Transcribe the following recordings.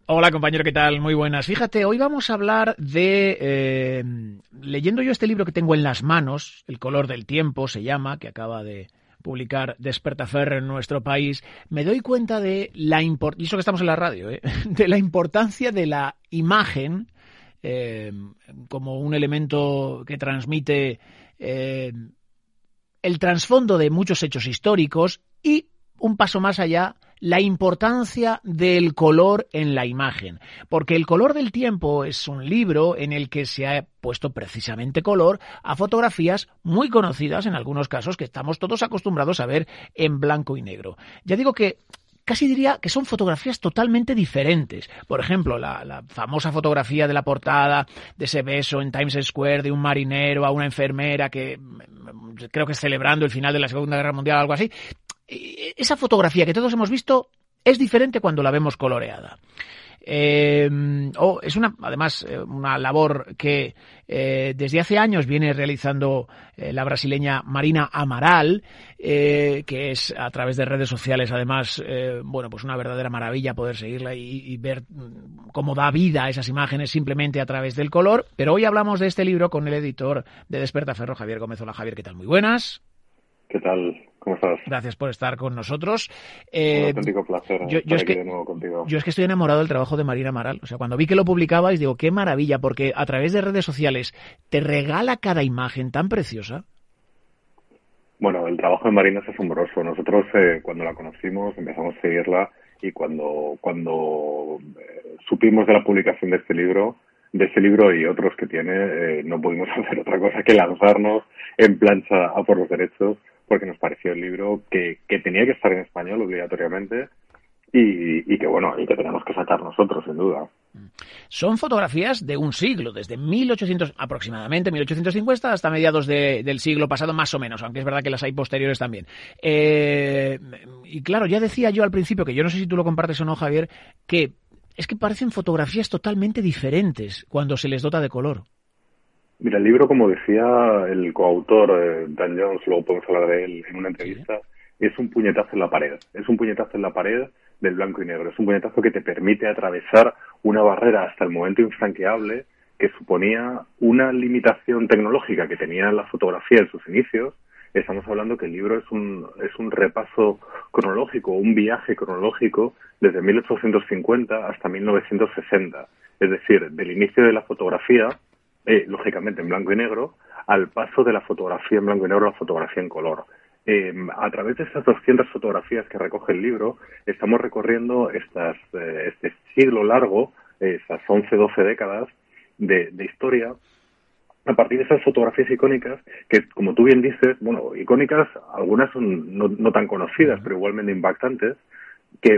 Hola compañero, ¿qué tal? Muy buenas. Fíjate, hoy vamos a hablar de... leyendo yo este libro que tengo en las manos, El color del tiempo se llama, que acaba de publicar Despertaferro en nuestro país, me doy cuenta de la importancia, y eso que estamos en la radio, de la importancia de la imagen como un elemento que transmite el trasfondo de muchos hechos históricos y, un paso más allá, la importancia del color en la imagen. Porque El color del tiempo es un libro en el que se ha puesto precisamente color a fotografías muy conocidas, en algunos casos, que estamos todos acostumbrados a ver en blanco y negro. Ya digo que casi diría que son fotografías totalmente diferentes. Por ejemplo, la famosa fotografía de la portada de ese beso en Times Square de un marinero a una enfermera que creo que es celebrando el final de la Segunda Guerra Mundial o algo así. Esa fotografía que todos hemos visto es diferente cuando la vemos coloreada. Es una labor que desde hace años viene realizando la brasileña Marina Amaral, que es a través de redes sociales además pues una verdadera maravilla poder seguirla y ver cómo da vida a esas imágenes simplemente a través del color. Pero hoy hablamos de este libro con el editor de Despertaferro, Javier Gómez. Hola Javier, ¿qué tal? Muy buenas. ¿Qué tal? ¿Cómo estás? Gracias por estar con nosotros. Un auténtico placer estar aquí de nuevo contigo. Yo es que estoy enamorado del trabajo de Marina Amaral. O sea, cuando vi que lo publicabais, digo, qué maravilla, porque a través de redes sociales te regala cada imagen tan preciosa. Bueno, el trabajo de Marina es asombroso. Nosotros cuando la conocimos empezamos a seguirla y cuando supimos de la publicación de este libro y otros que tiene, no pudimos hacer otra cosa que lanzarnos en plancha a por los derechos, porque nos pareció el libro que tenía que estar en español obligatoriamente y que teníamos que sacar nosotros, sin duda. Son fotografías de un siglo, desde 1800 aproximadamente, 1850 hasta mediados del siglo pasado, más o menos, aunque es verdad que las hay posteriores también. Y claro, ya decía yo al principio, que yo no sé si tú lo compartes o no, Javier, que es que parecen fotografías totalmente diferentes cuando se les dota de color. Mira, el libro, como decía el coautor, Dan Jones, luego podemos hablar de él en una entrevista, ¿sí? Es un puñetazo en la pared. Es un puñetazo en la pared del blanco y negro. Es un puñetazo que te permite atravesar una barrera hasta el momento infranqueable que suponía una limitación tecnológica que tenía la fotografía en sus inicios. Estamos hablando que el libro es un repaso cronológico, un viaje cronológico desde 1850 hasta 1960. Es decir, del inicio de la fotografía, lógicamente en blanco y negro, al paso de la fotografía en blanco y negro a la fotografía en color. A través de estas 200 fotografías que recoge el libro, estamos recorriendo este siglo largo, esas 11-12 décadas de historia, a partir de esas fotografías icónicas que, como tú bien dices, icónicas, algunas son no tan conocidas, pero igualmente impactantes, que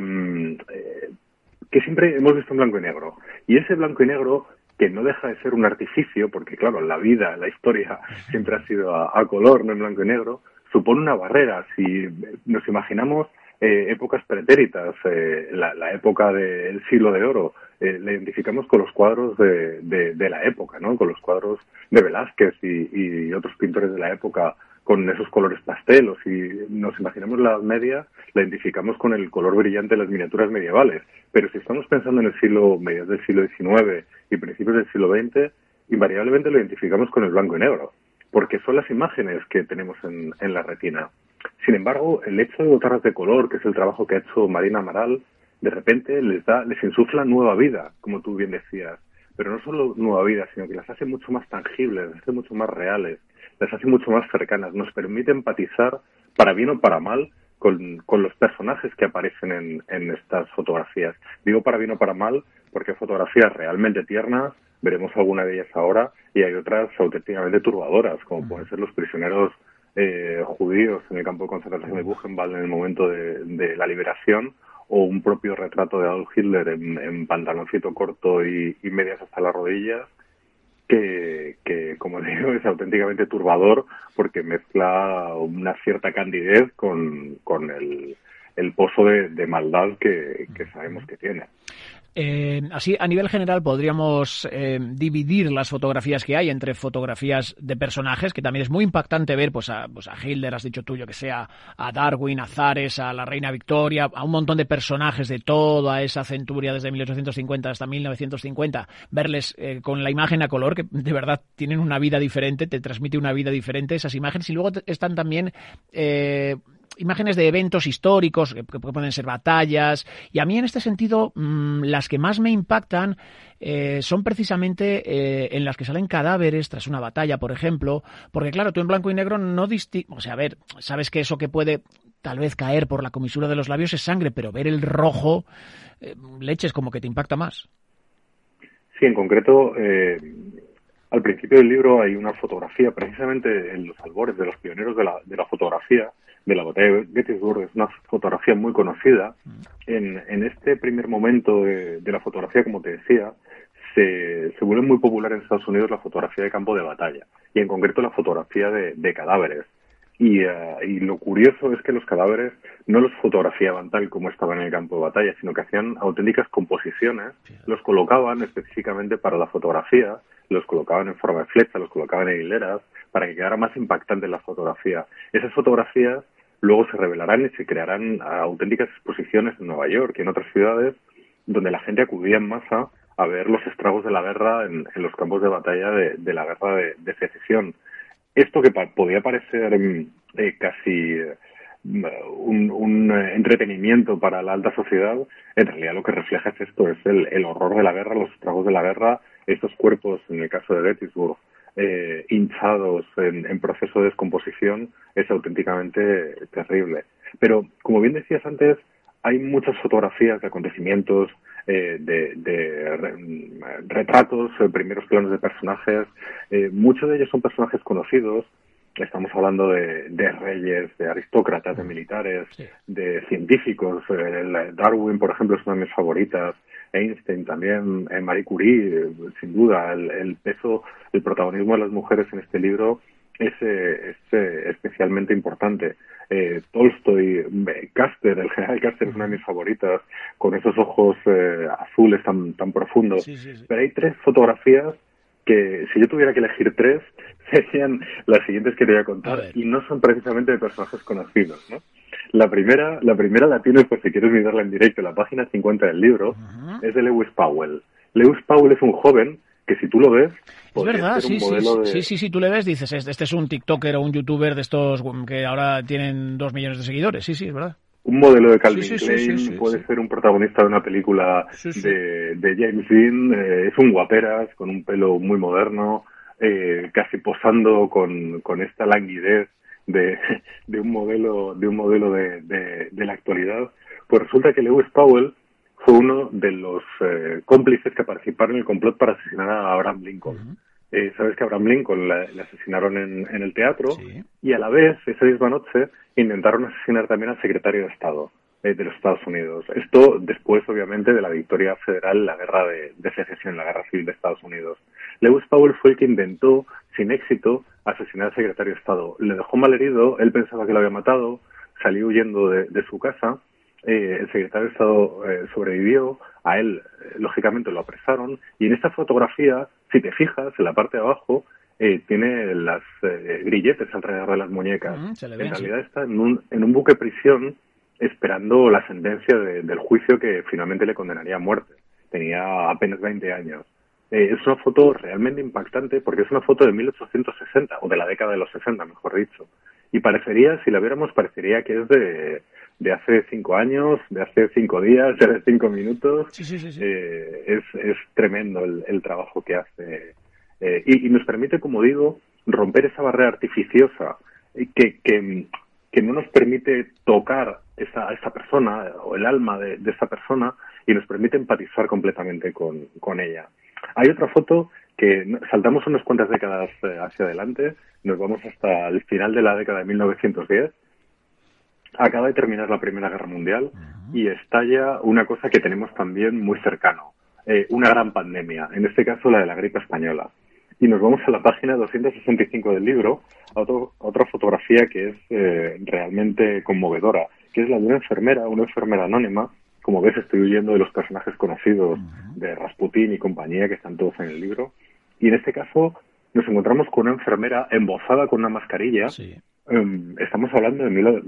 siempre hemos visto en blanco y negro. Y ese blanco y negro, que no deja de ser un artificio, porque claro, la vida, la historia siempre ha sido a color, no en blanco y negro, supone una barrera. Si nos imaginamos épocas pretéritas, la época del siglo de oro, la identificamos con los cuadros de la época, ¿no? Con los cuadros de Velázquez y otros pintores de la época, con esos colores pastelos, y nos imaginamos la Edad Media, la identificamos con el color brillante de las miniaturas medievales. Pero si estamos pensando en el siglo, mediados del siglo XIX y principios del siglo XX, invariablemente lo identificamos con el blanco y negro, porque son las imágenes que tenemos en la retina. Sin embargo, el hecho de dotarlas de color, que es el trabajo que ha hecho Marina Amaral, de repente les insufla nueva vida, como tú bien decías. Pero no solo nueva vida, sino que las hace mucho más tangibles, las hace mucho más reales, las hace mucho más cercanas, nos permite empatizar, para bien o para mal, con los personajes que aparecen en estas fotografías. Digo para bien o para mal porque hay fotografías realmente tiernas, veremos alguna de ellas ahora, y hay otras auténticamente turbadoras, como pueden ser los prisioneros judíos en el campo de concentración de Buchenwald en el momento de la liberación, o un propio retrato de Adolf Hitler en pantaloncito corto y medias hasta las rodillas, que como digo, es auténticamente turbador porque mezcla una cierta candidez con el pozo de maldad que sabemos que tiene. Así, a nivel general, podríamos dividir las fotografías que hay entre fotografías de personajes, que también es muy impactante ver pues a Hitler, has dicho tú, yo que sea, a Darwin, a Zares, a la reina Victoria, a un montón de personajes de toda esa centuria desde 1850 hasta 1950, verles con la imagen a color, que de verdad tienen una vida diferente, te transmite una vida diferente esas imágenes, y luego están también imágenes de eventos históricos, que pueden ser batallas, y a mí en este sentido las que más me impactan son precisamente en las que salen cadáveres tras una batalla, por ejemplo, porque claro, tú en blanco y negro no distingues, o sea, a ver, sabes que eso que puede tal vez caer por la comisura de los labios es sangre, pero ver el rojo, leches, como que te impacta más. Sí, en concreto, al principio del libro hay una fotografía, precisamente en los albores de los pioneros de la fotografía, de la batalla de Gettysburg. Es una fotografía muy conocida. En este primer momento de la fotografía, como te decía, se vuelve muy popular en Estados Unidos la fotografía de campo de batalla, y en concreto la fotografía de cadáveres. Y lo curioso es que los cadáveres no los fotografiaban tal como estaban en el campo de batalla, sino que hacían auténticas composiciones, los colocaban específicamente para la fotografía, los colocaban en forma de flecha, los colocaban en hileras, para que quedara más impactante la fotografía. Esas fotografías luego se revelarán y se crearán auténticas exposiciones en Nueva York y en otras ciudades, donde la gente acudía en masa a ver los estragos de la guerra en los campos de batalla de la guerra de secesión. Esto que podía parecer casi un entretenimiento para la alta sociedad, en realidad lo que refleja es esto, es el horror de la guerra, los estragos de la guerra, estos cuerpos, en el caso de Gettysburg, hinchados en proceso de descomposición, es auténticamente terrible. Pero, como bien decías antes, hay muchas fotografías de acontecimientos, retratos, primeros planos de personajes. Muchos de ellos son personajes conocidos. Estamos hablando de reyes, de aristócratas, de militares, sí, de científicos. Darwin, por ejemplo, es una de mis favoritas. Einstein también, Marie Curie, sin duda. El peso, el protagonismo de las mujeres en este libro es especialmente importante. Tolstoy, Custer, el general Custer es una de mis favoritas, con esos ojos azules tan profundos. Sí, sí, sí. Pero hay tres fotografías que, si yo tuviera que elegir tres, serían las siguientes que te voy a contar, y no son precisamente de personajes conocidos, ¿no? La primera la tienes, pues si quieres mirarla en directo, la página 50 del libro, es de Lewis Powell. Lewis Powell es un joven que, si tú lo ves, es verdad, sí, tú le ves, dices, este es un TikToker o un YouTuber de estos que ahora tienen 2 millones de seguidores. Sí, es verdad. Un modelo de Calvin Klein, puede ser un protagonista de una película de James Dean, es un guaperas con un pelo muy moderno, casi posando con esta languidez de un modelo de la actualidad. Pues resulta que Lewis Powell fue uno de los cómplices que participaron en el complot para asesinar a Abraham Lincoln. Sabes que a Abraham Lincoln le asesinaron en el teatro, sí, y a la vez, esa misma noche, intentaron asesinar también al secretario de Estado de los Estados Unidos. Esto después, obviamente, de la victoria federal en la guerra de secesión, la guerra civil de Estados Unidos. Lewis Powell fue el que intentó, sin éxito, asesinar al secretario de Estado. Le dejó malherido, él pensaba que lo había matado, salió huyendo de su casa. El secretario de Estado sobrevivió, a él lógicamente lo apresaron, y en esta fotografía, si te fijas, en la parte de abajo tiene las grilletes alrededor de las muñecas. En realidad está en un buque prisión esperando la sentencia del juicio que finalmente le condenaría a muerte. Tenía apenas 20 años. Es una foto realmente impactante porque es una foto de 1860, o de la década de los 60, mejor dicho. Y parecería, si la viéramos, parecería que es de hace 5 años, de hace 5 días, de hace 5 minutos. Sí. Es tremendo el trabajo que hace. Y nos permite, como digo, romper esa barrera artificiosa que no nos permite tocar a esa persona o el alma de esa persona, y nos permite empatizar completamente con ella. Hay otra foto que saltamos unas cuantas décadas hacia adelante, nos vamos hasta el final de la década de 1910. Acaba de terminar la Primera Guerra Mundial y estalla una cosa que tenemos también muy cercano, una gran pandemia, en este caso la de la gripe española. Y nos vamos a la página 265 del libro, a otra fotografía que es realmente conmovedora, que es la de una enfermera anónima, como ves, estoy huyendo de los personajes conocidos de Rasputín y compañía, que están todos en el libro. Y en este caso nos encontramos con una enfermera embozada con una mascarilla. Sí. Estamos hablando de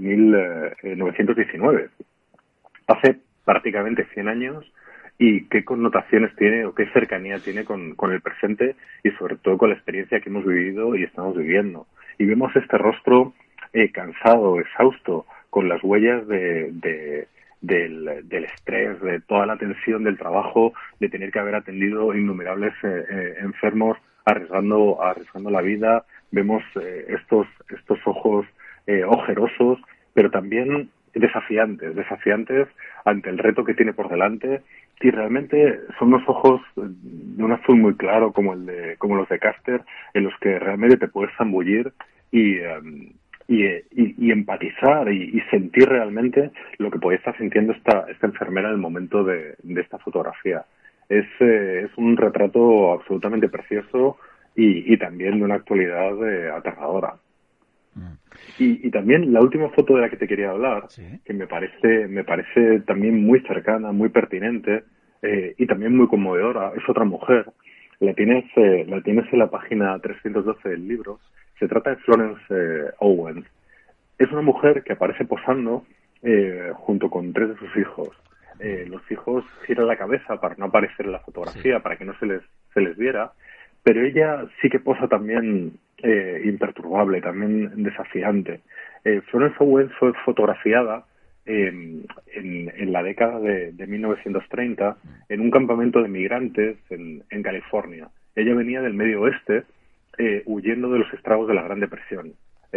1919. Hace prácticamente 100 años. Y qué connotaciones tiene o qué cercanía tiene con el presente y sobre todo con la experiencia que hemos vivido y estamos viviendo. Y vemos este rostro cansado, exhausto, con las huellas del estrés, de toda la tensión del trabajo, de tener que haber atendido innumerables enfermos, arriesgando la vida. Vemos estos ojos ojerosos, pero también desafiantes ante el reto que tiene por delante, y realmente son unos ojos de un azul muy claro como los de Caster, en los que realmente te puedes zambullir y empatizar y sentir realmente lo que puede estar sintiendo esta enfermera en el momento de esta fotografía. Es un retrato absolutamente precioso y también de una actualidad aterradora. Y también la última foto de la que te quería hablar, ¿sí?, que me parece también muy cercana, muy pertinente y también muy conmovedora, es otra mujer. La tienes en la página 312 del libro. Se trata de Florence Owens. Es una mujer que aparece posando junto con 3 de sus hijos. Los hijos giran la cabeza para no aparecer en la fotografía, sí, para que no se les viera, pero ella sí que posa también imperturbable, también desafiante. Florence Owens fue fotografiada en la década de 1930 en un campamento de migrantes en California. Ella venía del Medio Oeste huyendo de los estragos de la Gran Depresión.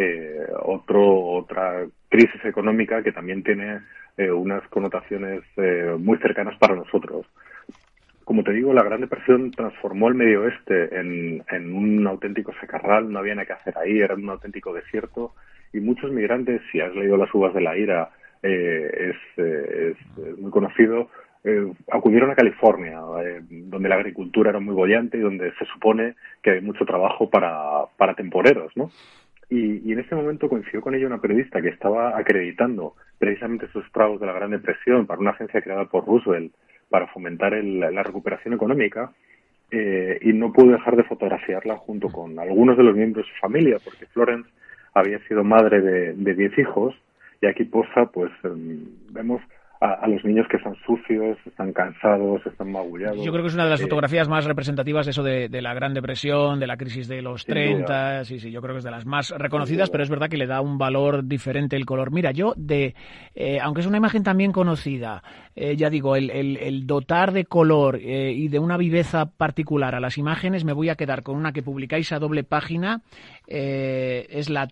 Otra crisis económica que también tiene unas connotaciones muy cercanas para nosotros. Como te digo, la Gran Depresión transformó el Medio Oeste en un auténtico secarral, no había nada que hacer ahí, era un auténtico desierto, y muchos migrantes, si has leído Las uvas de la ira, es muy conocido, acudieron a California, donde la agricultura era muy boyante y donde se supone que hay mucho trabajo para temporeros, ¿no? Y en ese momento coincidió con ella una periodista que estaba acreditando precisamente esos estragos de la Gran Depresión para una agencia creada por Roosevelt para fomentar la recuperación económica, y no pudo dejar de fotografiarla junto con algunos de los miembros de su familia, porque Florence había sido madre de 10 hijos, y aquí posa, pues vemos a los niños que están sucios, están cansados, están magullados. Yo creo que es una de las fotografías más representativas de eso de la Gran Depresión, de la crisis de los 30, sí, yo creo que es de las más reconocidas, pero es verdad que le da un valor diferente el color. Mira, yo aunque es una imagen también conocida, ya digo, el dotar de color y de una viveza particular a las imágenes, me voy a quedar con una que publicáis a doble página, es la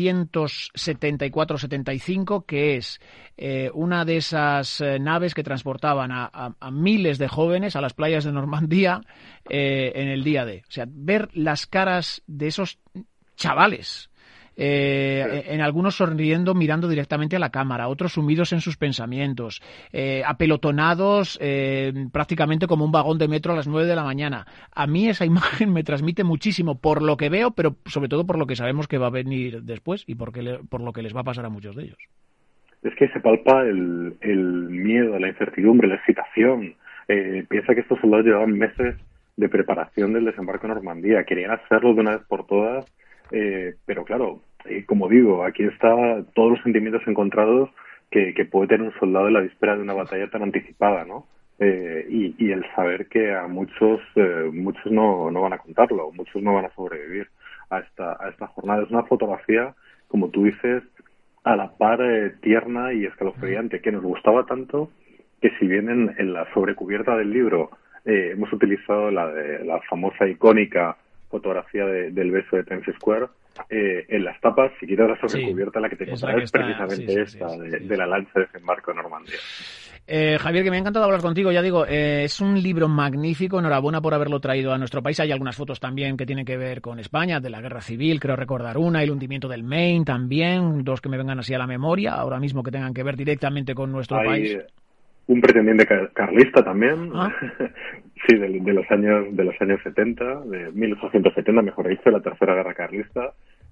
374-75, que es una de esas naves que transportaban a miles de jóvenes a las playas de Normandía en el día D. O sea, ver las caras de esos chavales, en algunos sonriendo, mirando directamente a la cámara, otros sumidos en sus pensamientos, apelotonados prácticamente como un vagón de metro a las 9 de la mañana. A mí esa imagen me transmite muchísimo por lo que veo, pero sobre todo por lo que sabemos que va a venir después y por lo que les va a pasar a muchos de ellos. Es que se palpa el miedo, la incertidumbre, la excitación. Piensa que estos soldados llevaban meses de preparación del desembarco en Normandía. Querían hacerlo de una vez por todas, pero claro, como digo, aquí está todos los sentimientos encontrados que puede tener un soldado en la víspera de una batalla tan anticipada, ¿no? Y el saber que a muchos no van a contarlo, muchos no van a sobrevivir a esta jornada. Es una fotografía, como tú dices, a la par tierna y escalofriante, que nos gustaba tanto que si bien en la sobrecubierta del libro hemos utilizado la famosa icónica fotografía del beso de Times Square, en las tapas, si quitas la sobrecubierta, la que te encontrarás es precisamente de la lancha de desembarco de Normandía. Javier, que me ha encantado hablar contigo, ya digo, es un libro magnífico, enhorabuena por haberlo traído a nuestro país. Hay algunas fotos también que tienen que ver con España, de la Guerra Civil, creo recordar una, el hundimiento del Maine también, dos que me vengan así a la memoria, ahora mismo que tengan que ver directamente con nuestro país. Un pretendiente carlista también, sí, de los años 70, de 1870, mejor dicho, la Tercera Guerra Carlista,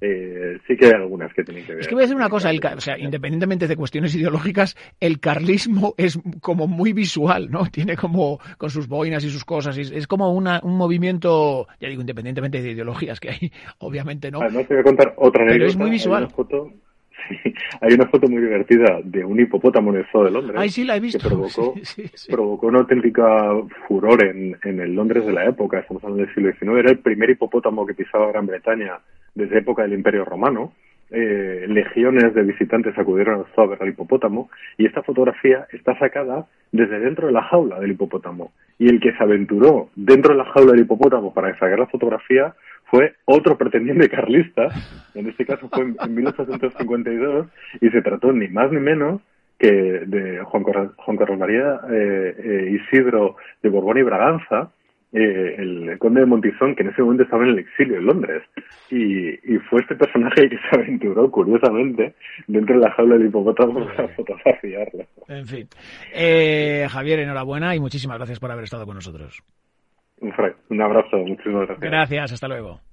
sí que hay algunas que tienen que ver. Es que voy a decir una cosa, o sea, independientemente de cuestiones ideológicas, el carlismo es como muy visual, ¿no? Tiene como, con sus boinas y sus cosas, es como un movimiento, ya digo, independientemente de ideologías que hay, obviamente no. Además te voy a contar otra anécdota. Pero es muy visual. Hay una foto muy divertida de un hipopótamo en el Zoo de Londres. Ay, sí, la he visto. Que provocó una auténtica furor en el Londres de la época. Estamos hablando del siglo XIX. Era el primer hipopótamo que pisaba Gran Bretaña desde época del Imperio Romano. Legiones de visitantes acudieron al zoo a ver al hipopótamo, y esta fotografía está sacada desde dentro de la jaula del hipopótamo. Y el que se aventuró dentro de la jaula del hipopótamo para sacar la fotografía fue otro pretendiente carlista, en este caso fue en 1852, y se trató ni más ni menos que de Juan Carlos María Isidro de Borbón y Braganza, el conde de Montizón, que en ese momento estaba en el exilio en Londres, y fue este personaje que se aventuró, curiosamente, dentro de la jaula del hipopótamo para fotografiarlo. En fin. Javier, enhorabuena y muchísimas gracias por haber estado con nosotros. Un abrazo, muchísimas gracias. Gracias, hasta luego.